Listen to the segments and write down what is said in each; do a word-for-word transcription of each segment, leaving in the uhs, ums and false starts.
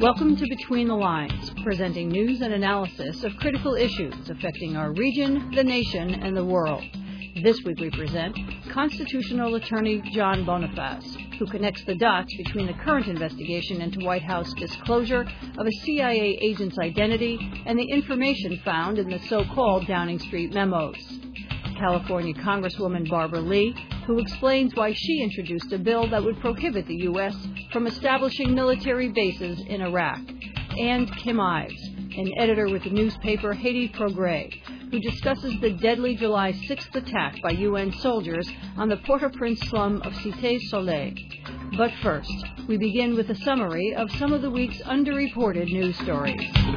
Welcome to Between the Lines, presenting news and analysis of critical issues affecting our region, the nation, and the world. This week we present Constitutional Attorney John Boniface, who connects the dots between the current investigation into White House disclosure of a C I A agent's identity and the information found in the so-called Downing Street memos. California Congresswoman Barbara Lee, who explains why she introduced a bill that would prohibit the U S from establishing military bases in Iraq. And Kim Ives, an editor with the newspaper Haiti Progrès, who discusses the deadly July sixth attack by U N soldiers on the Port-au-Prince slum of Cité Soleil. But first, we begin with a summary of some of the week's underreported news stories.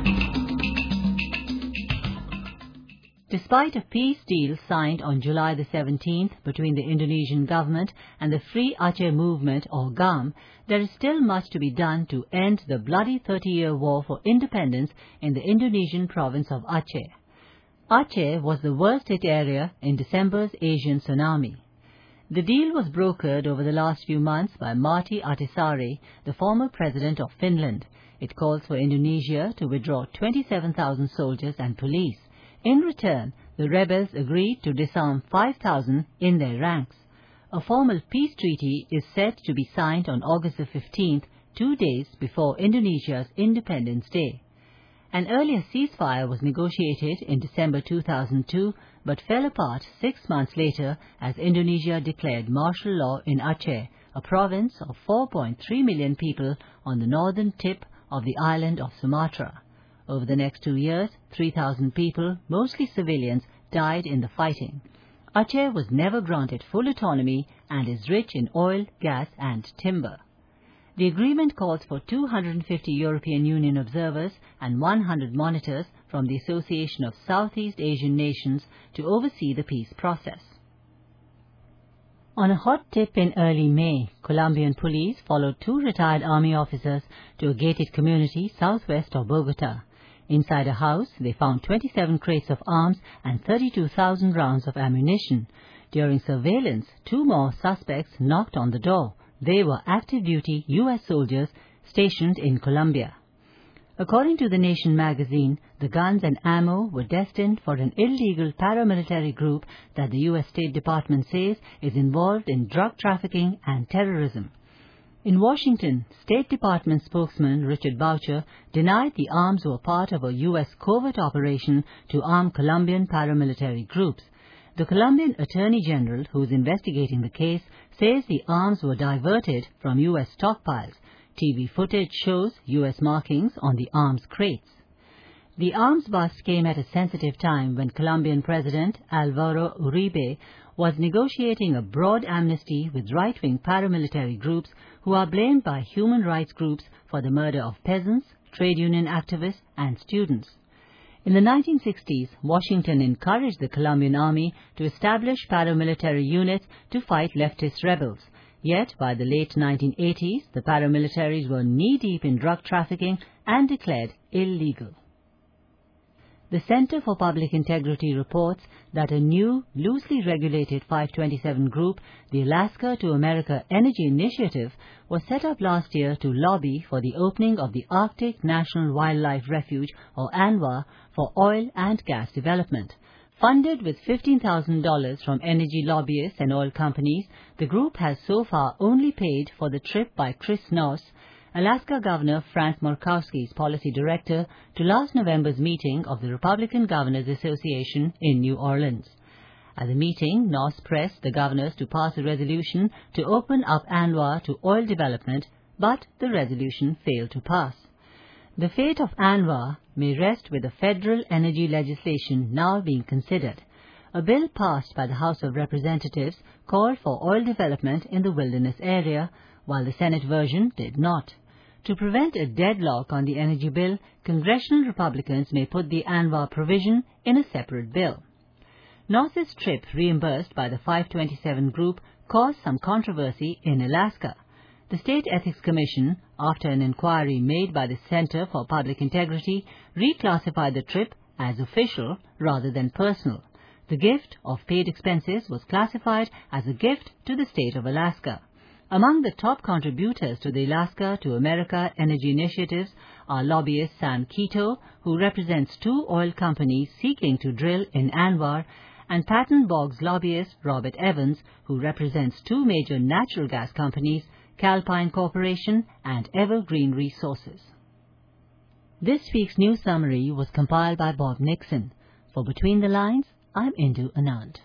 Despite a peace deal signed on July the seventeenth between the Indonesian government and the Free Aceh Movement, or G A M, there is still much to be done to end the bloody thirty-year war for independence in the Indonesian province of Aceh. Aceh was the worst hit area in December's Asian tsunami. The deal was brokered over the last few months by Martti Ahtisaari, the former president of Finland. It calls for Indonesia to withdraw twenty-seven thousand soldiers and police. In return, the rebels agreed to disarm five thousand in their ranks. A formal peace treaty is set to be signed on August the fifteenth, two days before Indonesia's Independence Day. An earlier ceasefire was negotiated in December two thousand two, but fell apart six months later as Indonesia declared martial law in Aceh, a province of four point three million people on the northern tip of the island of Sumatra. Over the next two years, three thousand people, mostly civilians, died in the fighting. Aceh was never granted full autonomy and is rich in oil, gas and timber. The agreement calls for two hundred fifty European Union observers and one hundred monitors from the Association of Southeast Asian Nations to oversee the peace process. On a hot tip in early May, Colombian police followed two retired army officers to a gated community southwest of Bogota. Inside a house, they found twenty-seven crates of arms and thirty-two thousand rounds of ammunition. During surveillance, two more suspects knocked on the door. They were active-duty U S soldiers stationed in Colombia. According to The Nation magazine, the guns and ammo were destined for an illegal paramilitary group that the U S State Department says is involved in drug trafficking and terrorism. In Washington, State Department spokesman Richard Boucher denied the arms were part of a U S covert operation to arm Colombian paramilitary groups. The Colombian Attorney General, who is investigating the case, says the arms were diverted from U S stockpiles. T V footage shows U S markings on the arms crates. The arms bust came at a sensitive time when Colombian President Álvaro Uribe was negotiating a broad amnesty with right-wing paramilitary groups who are blamed by human rights groups for the murder of peasants, trade union activists, and students. In the nineteen sixties, Washington encouraged the Colombian army to establish paramilitary units to fight leftist rebels. Yet, by the late nineteen eighties, the paramilitaries were knee-deep in drug trafficking and declared illegal. The Center for Public Integrity reports that a new, loosely regulated five twenty-seven group, the Alaska to America Energy Initiative, was set up last year to lobby for the opening of the Arctic National Wildlife Refuge, or ANWR, for oil and gas development. Funded with fifteen thousand dollars from energy lobbyists and oil companies, the group has so far only paid for the trip by Chris Noss, Alaska Governor Frank Murkowski's policy director, to last November's meeting of the Republican Governors Association in New Orleans. At the meeting, Noss pressed the governors to pass a resolution to open up ANWR to oil development, but the resolution failed to pass. The fate of ANWR may rest with the federal energy legislation now being considered. A bill passed by the House of Representatives called for oil development in the wilderness area, while the Senate version did not. To prevent a deadlock on the energy bill, congressional Republicans may put the ANWR provision in a separate bill. Noss's trip, reimbursed by the five twenty-seven group, caused some controversy in Alaska. The State Ethics Commission, after an inquiry made by the Center for Public Integrity, reclassified the trip as official rather than personal. The gift of paid expenses was classified as a gift to the state of Alaska. Among the top contributors to the Alaska to America energy initiatives are lobbyist Sam Quito, who represents two oil companies seeking to drill in Anwar, and Patton Boggs lobbyist Robert Evans, who represents two major natural gas companies, Calpine Corporation and Evergreen Resources. This week's news summary was compiled by Bob Nixon. For Between the Lines, I'm Indu Anand.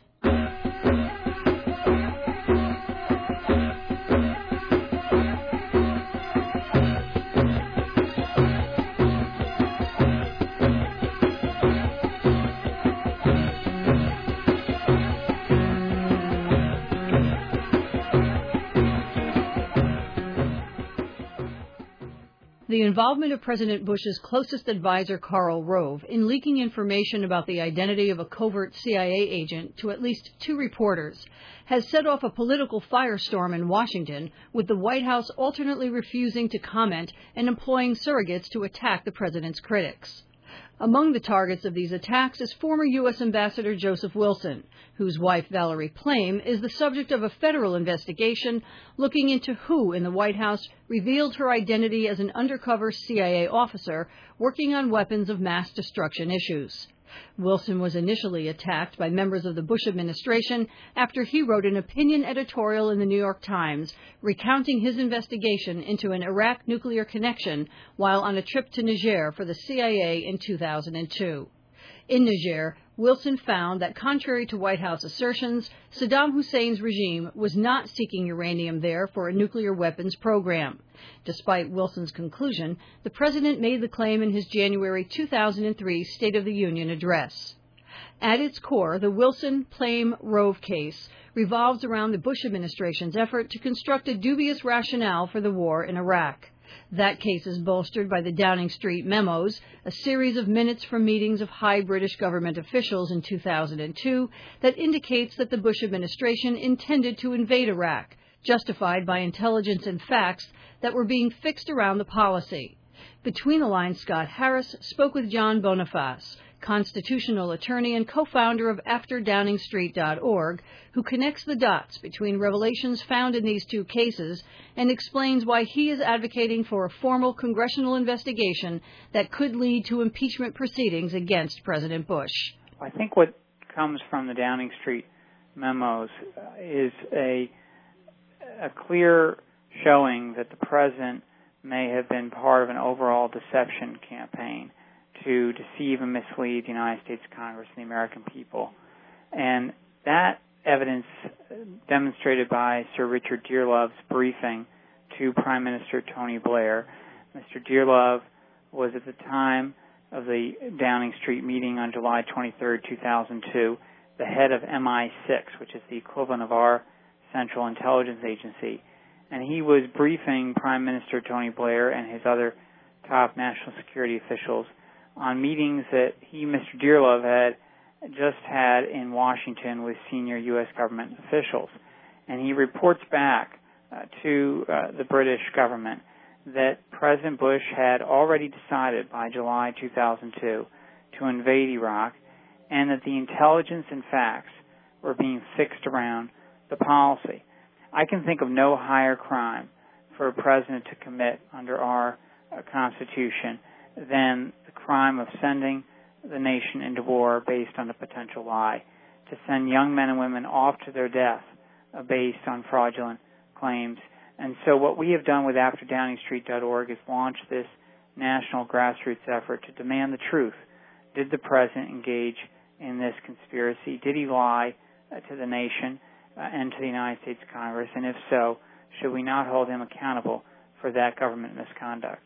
The involvement of President Bush's closest advisor, Karl Rove, in leaking information about the identity of a covert C I A agent to at least two reporters has set off a political firestorm in Washington, with the White House alternately refusing to comment and employing surrogates to attack the president's critics. Among the targets of these attacks is former U S Ambassador Joseph Wilson, whose wife Valerie Plame is the subject of a federal investigation looking into who in the White House revealed her identity as an undercover C I A officer working on weapons of mass destruction issues. Wilson was initially attacked by members of the Bush administration after he wrote an opinion editorial in the New York Times recounting his investigation into an Iraq nuclear connection while on a trip to Niger for the C I A in two thousand two. In Niger, Wilson found that, contrary to White House assertions, Saddam Hussein's regime was not seeking uranium there for a nuclear weapons program. Despite Wilson's conclusion, the president made the claim in his January two thousand three State of the Union address. At its core, the Wilson-Plame-Rove case revolves around the Bush administration's effort to construct a dubious rationale for the war in Iraq. That case is bolstered by the Downing Street memos, a series of minutes from meetings of high British government officials in two thousand two that indicates that the Bush administration intended to invade Iraq, justified by intelligence and facts that were being fixed around the policy. Between the Lines, Scott Harris spoke with John Boniface, constitutional attorney and co-founder of after downing street dot org, who connects the dots between revelations found in these two cases and explains why he is advocating for a formal congressional investigation that could lead to impeachment proceedings against President Bush. I think what comes from the Downing Street memos is a, a clear showing that the president may have been part of an overall deception campaign to deceive and mislead the United States Congress and the American people. And that evidence demonstrated by Sir Richard Dearlove's briefing to Prime Minister Tony Blair. Mister Dearlove was at the time of the Downing Street meeting on July twenty-third, two thousand two, the head of M I six, which is the equivalent of our Central Intelligence Agency. And he was briefing Prime Minister Tony Blair and his other top national security officials on meetings that he, Mister Dearlove, had just had in Washington with senior U S government officials. And he reports back uh, to uh, the British government that President Bush had already decided by July two thousand two to invade Iraq, and that the intelligence and facts were being fixed around the policy. I can think of no higher crime for a president to commit under our uh, Constitution than the crime of sending the nation into war based on a potential lie, to send young men and women off to their death uh, based on fraudulent claims. And so what we have done with after downing street dot org is launch this national grassroots effort to demand the truth. Did the president engage in this conspiracy? Did he lie uh, to the nation uh, and to the United States Congress? And if so, should we not hold him accountable for that government misconduct?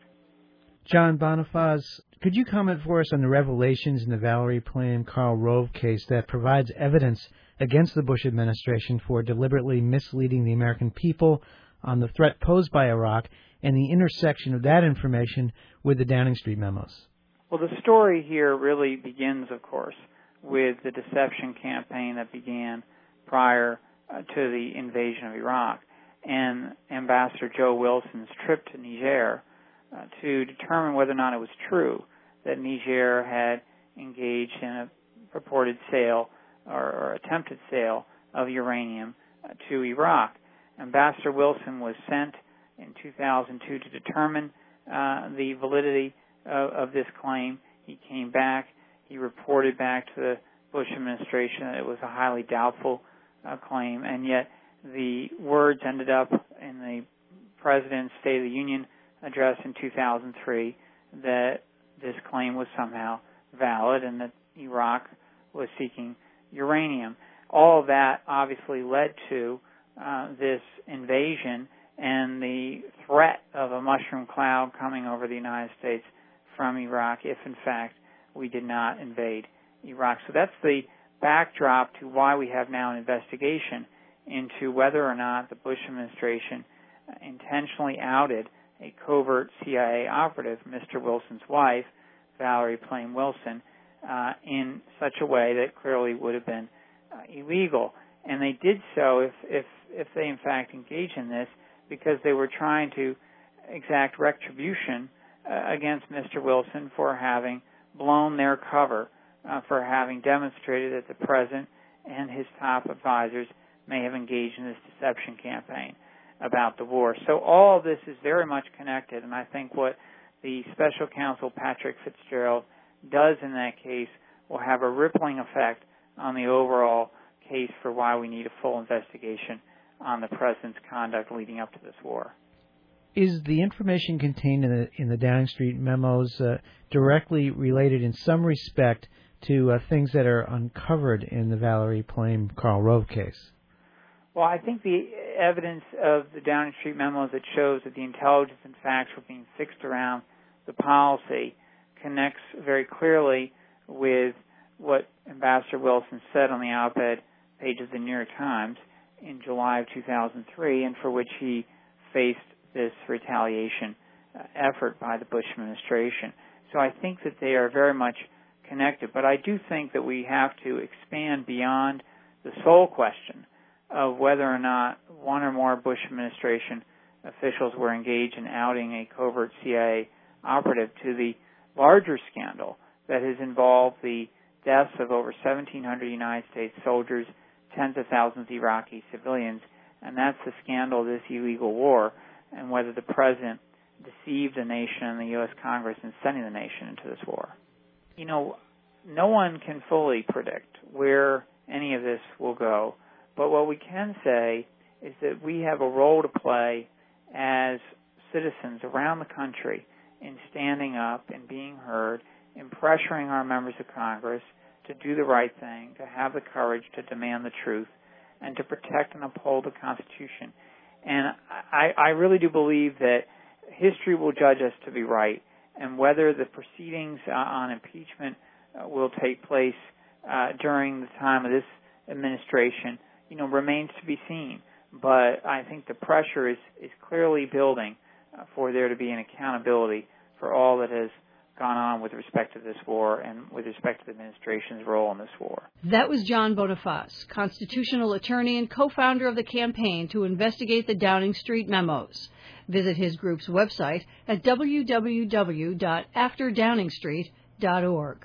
John Boniface, could you comment for us on the revelations in the Valerie Plame Karl Rove case that provides evidence against the Bush administration for deliberately misleading the American people on the threat posed by Iraq and the intersection of that information with the Downing Street memos? Well, the story here really begins, of course, with the deception campaign that began prior uh, to the invasion of Iraq and Ambassador Joe Wilson's trip to Niger uh, to determine whether or not it was true that Niger had engaged in a purported sale or, or attempted sale of uranium uh, to Iraq. Ambassador Wilson was sent in two thousand two to determine uh, the validity of, of this claim. He came back. He reported back to the Bush administration that it was a highly doubtful uh, claim, and yet the words ended up in the President's State of the Union address in two thousand three that this claim was somehow valid and that Iraq was seeking uranium. All of that obviously led to uh, this invasion and the threat of a mushroom cloud coming over the United States from Iraq if, in fact, we did not invade Iraq. So that's the backdrop to why we have now an investigation into whether or not the Bush administration intentionally outed a covert C I A operative, Mister Wilson's wife, Valerie Plame Wilson, uh, in such a way that clearly would have been uh, illegal. And they did so if, if, if they in fact engaged in this because they were trying to exact retribution uh, against Mister Wilson for having blown their cover, uh, for having demonstrated that the President and his top advisors may have engaged in this deception campaign about the war. So all of this is very much connected, and I think what the Special Counsel Patrick Fitzgerald does in that case will have a rippling effect on the overall case for why we need a full investigation on the President's conduct leading up to this war. Is the information contained in the, in the Downing Street memos uh, directly related in some respect to uh, things that are uncovered in the Valerie Plame Karl Rove case? Well, I think the evidence of the Downing Street memos that shows that the intelligence and facts were being fixed around the policy connects very clearly with what Ambassador Wilson said on the op-ed page of the New York Times in July of two thousand three, and for which he faced this retaliation uh, effort by the Bush administration. So I think that they are very much connected. But I do think that we have to expand beyond the sole question of whether or not one or more Bush administration officials were engaged in outing a covert C I A operative to the larger scandal that has involved the deaths of over seventeen hundred United States soldiers, tens of thousands of Iraqi civilians, and that's the scandal of this illegal war, and whether the President deceived the nation and the U S Congress in sending the nation into this war. You know, no one can fully predict where any of this will go, but what we can say is that we have a role to play as citizens around the country in standing up and being heard, in pressuring our members of Congress to do the right thing, to have the courage to demand the truth, and to protect and uphold the Constitution. And I, I really do believe that history will judge us to be right, and whether the proceedings uh, on impeachment uh, will take place uh, during the time of this administration, you know, remains to be seen. But I think the pressure is, is clearly building uh, for there to be an accountability for all that has gone on with respect to this war and with respect to the administration's role in this war. That was John Boniface, constitutional attorney and co-founder of the campaign to investigate the Downing Street memos. Visit his group's website at w w w dot after downing street dot org.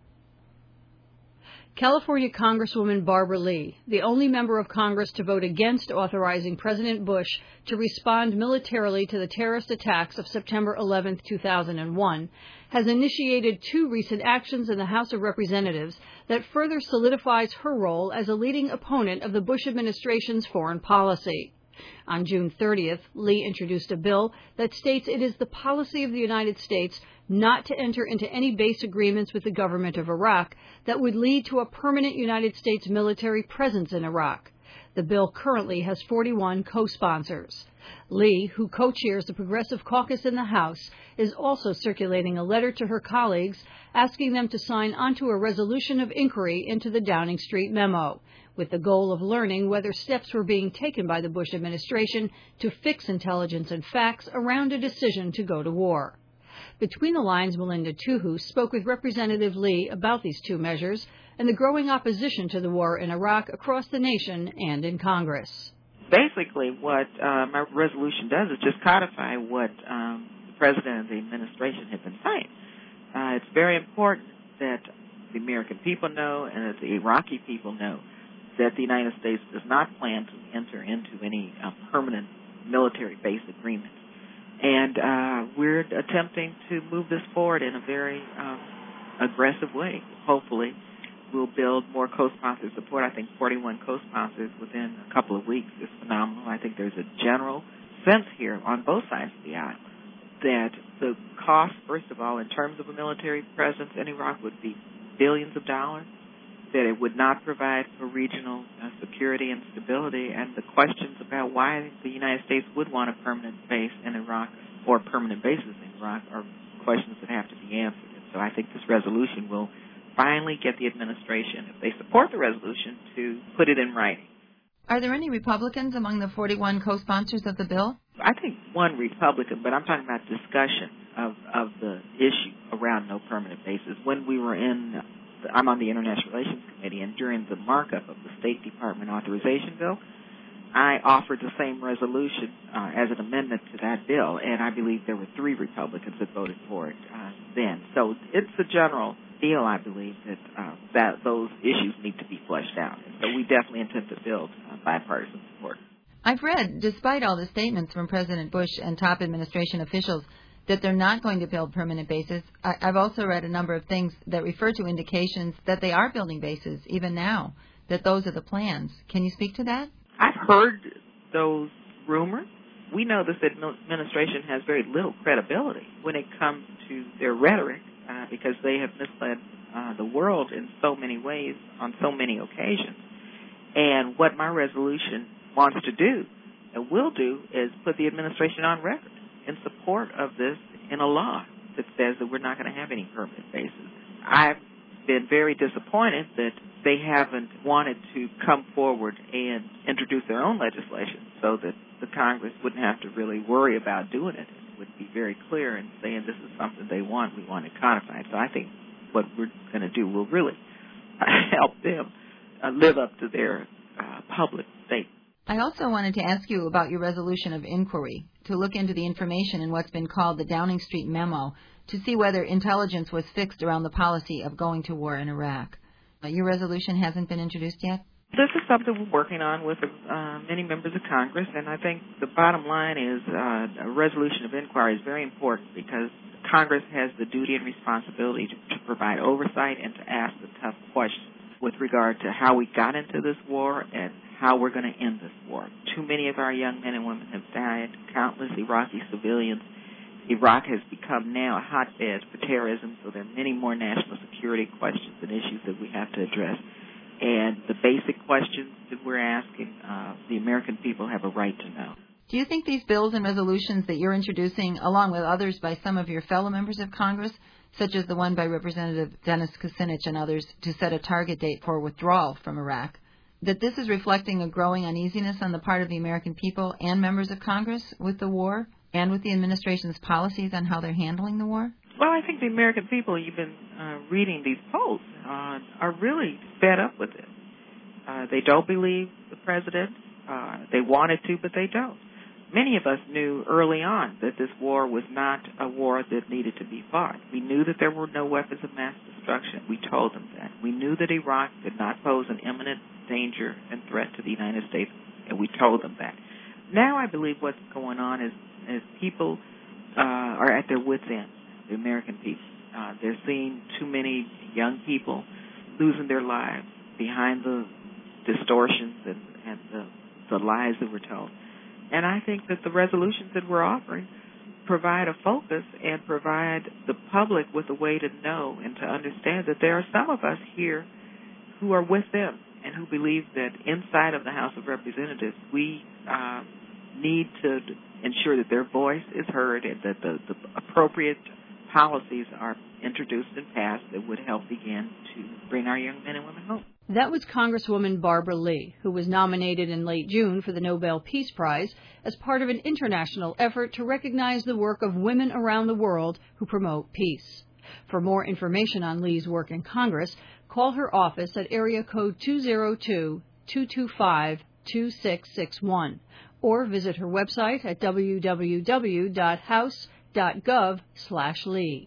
California Congresswoman Barbara Lee, the only member of Congress to vote against authorizing President Bush to respond militarily to the terrorist attacks of September eleventh, two thousand one, has initiated two recent actions in the House of Representatives that further solidifies her role as a leading opponent of the Bush administration's foreign policy. On June thirtieth, Lee introduced a bill that states it is the policy of the United States not to enter into any base agreements with the government of Iraq that would lead to a permanent United States military presence in Iraq. The bill currently has forty-one co-sponsors. Lee, who co-chairs the Progressive Caucus in the House, is also circulating a letter to her colleagues asking them to sign onto a resolution of inquiry into the Downing Street memo, with the goal of learning whether steps were being taken by the Bush administration to fix intelligence and facts around a decision to go to war. Between the lines, Melinda Tuhu spoke with Representative Lee about these two measures and the growing opposition to the war in Iraq across the nation and in Congress. Basically, what uh, my resolution does is just codify what um, the President and the administration have been saying. Uh, it's very important that the American people know and that the Iraqi people know that the United States does not plan to enter into any uh, permanent military base agreement. And uh, we're attempting to move this forward in a very um, aggressive way. Hopefully, we'll build more co-sponsor support. I think forty-one co-sponsors within a couple of weeks is phenomenal. I think there's a general sense here on both sides of the aisle that the cost, first of all, in terms of a military presence in Iraq would be billions of dollars, that it would not provide for regional uh, security and stability, and the questions about why the United States would want a permanent base in Iraq or permanent bases in Iraq are questions that have to be answered. And so I think this resolution will finally get the administration, if they support the resolution, to put it in writing. Are there any Republicans among the forty-one co-sponsors of the bill? I think one Republican, but I'm talking about discussion of, of the issue around no permanent bases. When we were in, I'm on the International Relations Committee, and during the markup of the State Department authorization bill, I offered the same resolution uh, as an amendment to that bill, and I believe there were three Republicans that voted for it uh, then. So it's a general deal, I believe, that uh, that those issues need to be fleshed out. And so we definitely intend to build uh, bipartisan support. I've read, despite all the statements from President Bush and top administration officials that they're not going to build permanent bases, I, I've also read a number of things that refer to indications that they are building bases, even now, that those are the plans. Can you speak to that? I've heard those rumors. We know this administration has very little credibility when it comes to their rhetoric uh, because they have misled uh, the world in so many ways on so many occasions. And what my resolution wants to do and will do is put the administration on record in support of this in a law that says that we're not going to have any permanent bases. I've been very disappointed that they haven't wanted to come forward and introduce their own legislation so that the Congress wouldn't have to really worry about doing it. It would be very clear in saying this is something they want, we want it codified. So I think what we're going to do will really help them uh, live up to their uh, public statement. I also wanted to ask you about your resolution of inquiry, to look into the information in what's been called the Downing Street memo, to see whether intelligence was fixed around the policy of going to war in Iraq. Uh, your resolution hasn't been introduced yet? This is something we're working on with uh, many members of Congress, and I think the bottom line is uh, a resolution of inquiry is very important because Congress has the duty and responsibility to, to provide oversight and to ask the tough questions with regard to how we got into this war and how we're going to end this war. Too many of our young men and women have died, countless Iraqi civilians. Iraq has become now a hotbed for terrorism, so there are many more national security questions and issues that we have to address. And the basic questions that we're asking, uh, the American people have a right to know. Do you think these bills and resolutions that you're introducing, along with others by some of your fellow members of Congress, such as the one by Representative Dennis Kucinich and others to set a target date for withdrawal from Iraq, that this is reflecting a growing uneasiness on the part of the American people and members of Congress with the war and with the administration's policies on how they're handling the war? Well, I think the American people, you've been uh, reading these polls, uh, are really fed up with it. Uh, they don't believe the president. Uh, they wanted to, but they don't. Many of us knew early on that this war was not a war that needed to be fought. We knew that there were no weapons of mass destruction. We told them that. We knew that Iraq did not pose an imminent danger and threat to the United States, and we told them that. Now I believe what's going on is, is people uh, are at their wits' end, the American people. Uh, they're seeing too many young people losing their lives behind the distortions and, and the, the lies that were told. And I think that the resolutions that we're offering provide a focus and provide the public with a way to know and to understand that there are some of us here who are with them and who believe that inside of the House of Representatives we uh, need to ensure that their voice is heard and that the, the appropriate policies are introduced and passed that would help begin to bring our young men and women home. That was Congresswoman Barbara Lee, who was nominated in late June for the Nobel Peace Prize as part of an international effort to recognize the work of women around the world who promote peace. For more information on Lee's work in Congress, call her office at area code two zero two, two two five, two six six one or visit her website at w w w dot house dot gov slash Lee.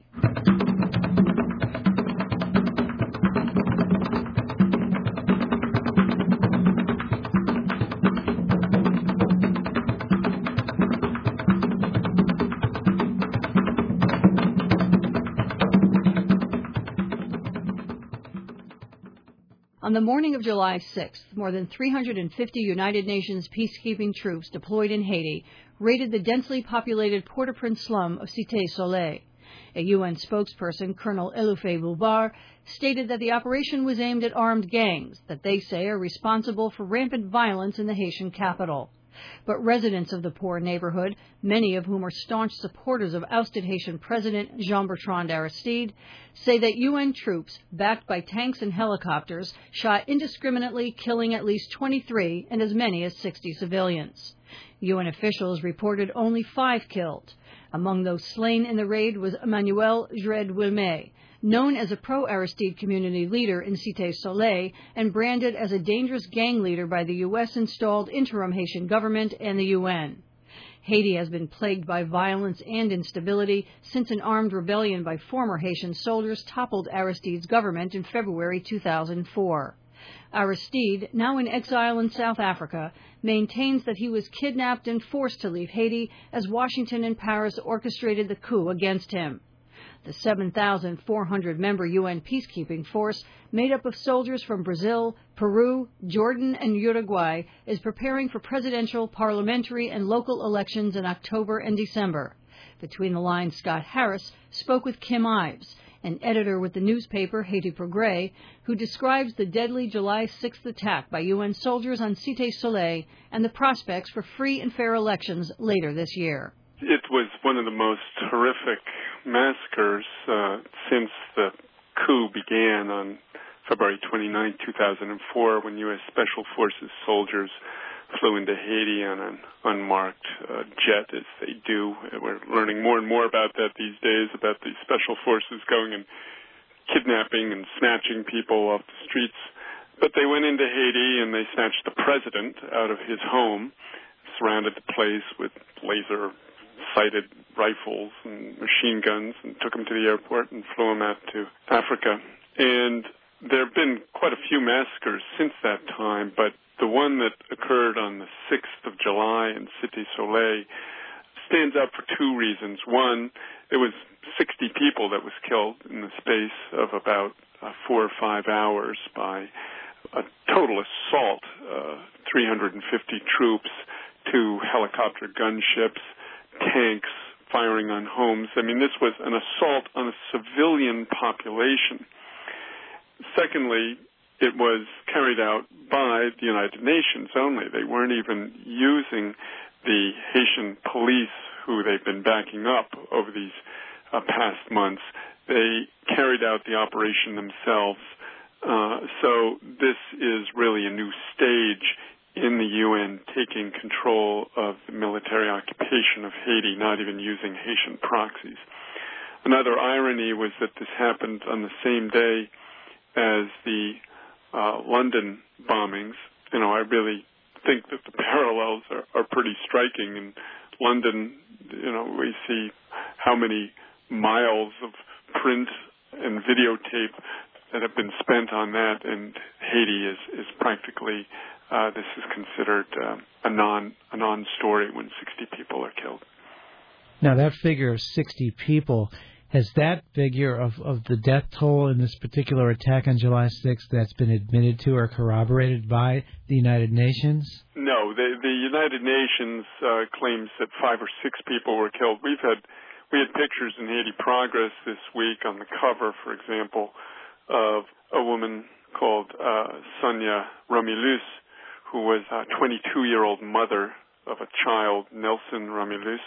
On the morning of July sixth, more than three hundred fifty United Nations peacekeeping troops deployed in Haiti raided the densely populated Port-au-Prince slum of Cité Soleil. A U N spokesperson, Colonel Eloufé Boubar, stated that the operation was aimed at armed gangs that they say are responsible for rampant violence in the Haitian capital. But residents of the poor neighborhood, many of whom are staunch supporters of ousted Haitian President Jean-Bertrand Aristide, say that U N troops, backed by tanks and helicopters, shot indiscriminately, killing at least twenty-three and as many as sixty civilians. U N officials reported only five killed. Among those slain in the raid was Emmanuel Jred-Wilmé, known as a pro-Aristide community leader in Cité Soleil and branded as a dangerous gang leader by the U S-installed interim Haitian government and the U N. Haiti has been plagued by violence and instability since an armed rebellion by former Haitian soldiers toppled Aristide's government in February two thousand four. Aristide, now in exile in South Africa, maintains that he was kidnapped and forced to leave Haiti as Washington and Paris orchestrated the coup against him. The seven thousand four hundred member U N peacekeeping force, made up of soldiers from Brazil, Peru, Jordan, and Uruguay, is preparing for presidential, parliamentary, and local elections in October and December. Between the lines, Scott Harris spoke with Kim Ives, an editor with the newspaper Haiti Progrès, who describes the deadly July sixth attack by U N soldiers on Cité Soleil and the prospects for free and fair elections later this year. It was one of the most horrific massacres uh, since the coup began on February twenty-ninth, two thousand four, when U S Special Forces soldiers flew into Haiti on an unmarked uh, jet, as they do. We're learning more and more about that these days, about the Special Forces going and kidnapping and snatching people off the streets. But they went into Haiti and they snatched the president out of his home, surrounded the place with laser-sighted rifles and machine guns, and took him to the airport and flew him out to Africa. And there have been quite a few massacres since that time, but the one that occurred on the sixth of July in Cité Soleil stands out for two reasons. One, it was sixty people that was killed in the space of about uh, four or five hours by a total assault, uh, three hundred fifty troops, two helicopter gunships, tanks firing on homes. I mean, this was an assault on a civilian population. Secondly, it was carried out by the United Nations only. They weren't even using the Haitian police, who they've been backing up over these uh, past months. They carried out the operation themselves. Uh, so this is really a new stage in the U N taking control of the military occupation of Haiti, not even using Haitian proxies. Another irony was that this happened on the same day as the uh, London bombings. You know, I really think that the parallels are, are pretty striking. In London, you know, we see how many miles of print and videotape that have been spent on that, and Haiti is, is practically, uh, this is considered uh, a non a non-story when sixty people are killed. Now, that figure of sixty people, has that figure of, of the death toll in this particular attack on July sixth that's been admitted to or corroborated by the United Nations? No, the, the United Nations uh, claims that five or six people were killed. We've had we had pictures in Haiti Progress this week on the cover, for example, of a woman called uh, Sonia Romulus, who was a twenty-two-year-old mother of a child, Nelson Romulus.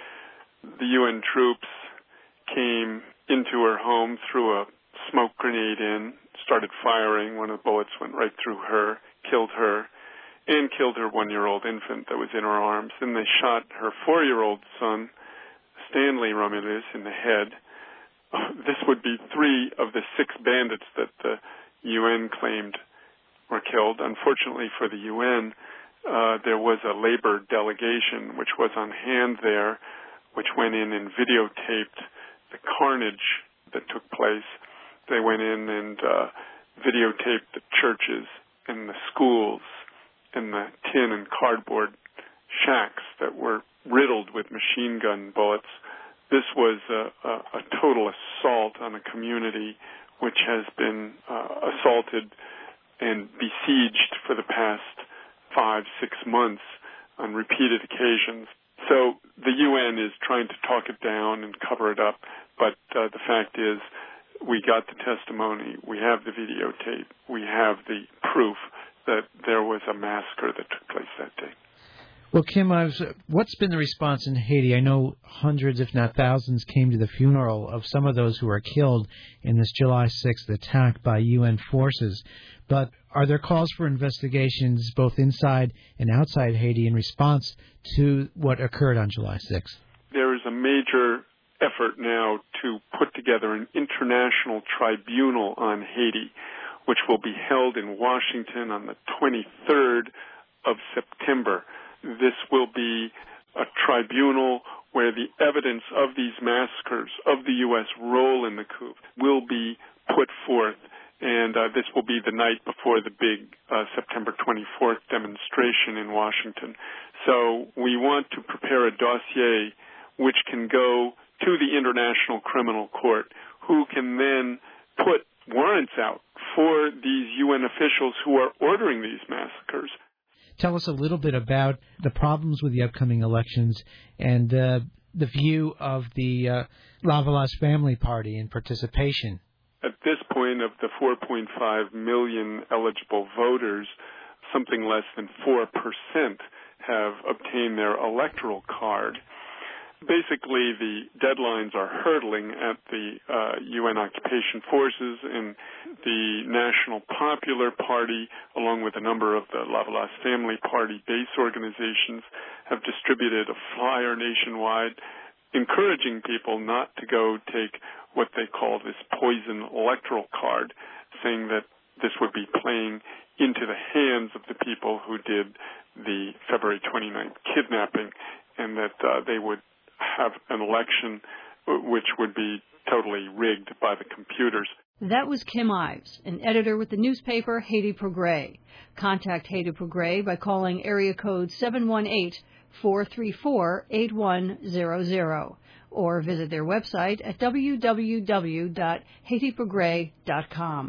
The U N troops came into her home, threw a smoke grenade in, started firing. One of the bullets went right through her, killed her, and killed her one-year-old infant that was in her arms. Then they shot her four-year-old son, Stanley Romulus, in the head. Uh, this would be three of the six bandits that the U N claimed were killed. Unfortunately for the U N, uh, there was a labor delegation which was on hand there, which went in and videotaped the carnage that took place. They went in and uh, videotaped the churches and the schools and the tin and cardboard shacks that were riddled with machine gun bullets. This was a, a, a total assault on a community which has been uh, assaulted and besieged for the past five, six months on repeated occasions. So the U N is trying to talk it down and cover it up, but uh, the fact is we got the testimony, we have the videotape, we have the proof that there was a massacre that took place that day. Well, Kim Ives, what's been the response in Haiti? I know hundreds, if not thousands, came to the funeral of some of those who were killed in this July sixth attack by U N forces. But are there calls for investigations both inside and outside Haiti in response to what occurred on July sixth? There is a major effort now to put together an international tribunal on Haiti, which will be held in Washington on the twenty-third of September. This will be a tribunal where the evidence of these massacres, of the U S role in the coup, will be put forth. And uh, this will be the night before the big uh, September twenty-fourth demonstration in Washington. So we want to prepare a dossier which can go to the International Criminal Court, who can then put warrants out for these U N officials who are ordering these massacres. Tell us a little bit about the problems with the upcoming elections and uh, the view of the uh, Lavalas family party in participation. At this point, of the four point five million eligible voters, something less than four percent have obtained their electoral card. Basically, the deadlines are hurtling at the uh, U N occupation forces, and the National Popular Party, along with a number of the Lavalas Family Party base organizations, have distributed a flyer nationwide encouraging people not to go take what they call this poison electoral card, saying that this would be playing into the hands of the people who did the February twenty-ninth kidnapping, and that uh, they would have an election which would be totally rigged by the computers. That was Kim Ives, an editor with the newspaper Haiti Progrès. Contact Haiti Progrès by calling area code seven one eight, four three four, eight one zero zero or visit their website at w w w dot haiti progrès dot com.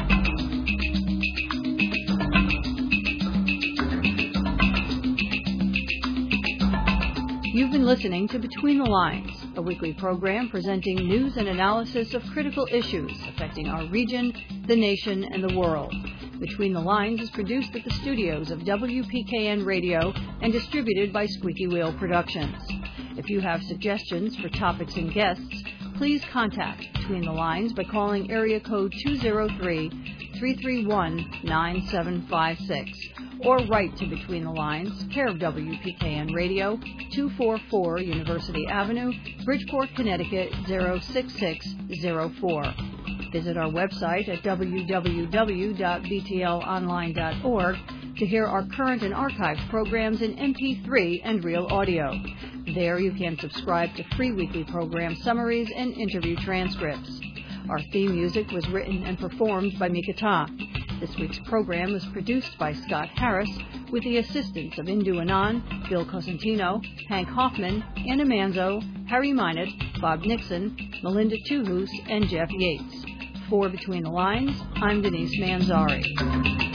You've been listening to Between the Lines, a weekly program presenting news and analysis of critical issues affecting our region, the nation, and the world. Between the Lines is produced at the studios of W P K N Radio and distributed by Squeaky Wheel Productions. If you have suggestions for topics and guests, please contact Between the Lines by calling area code two zero three, three three one, nine seven five six or write to Between the Lines, care of W P K N Radio, two forty-four University Avenue, Bridgeport, Connecticut, zero six six zero four. Visit our website at w w w dot b t l online dot org to hear our current and archived programs in M P three and real audio. There you can subscribe to free weekly program summaries and interview transcripts. Our theme music was written and performed by Mika Ta. This week's program was produced by Scott Harris with the assistance of Indu Anand, Bill Cosentino, Hank Hoffman, Anna Manzo, Harry Minot, Bob Nixon, Melinda Tuhus, and Jeff Yates. For Between the Lines, I'm Denise Manzari.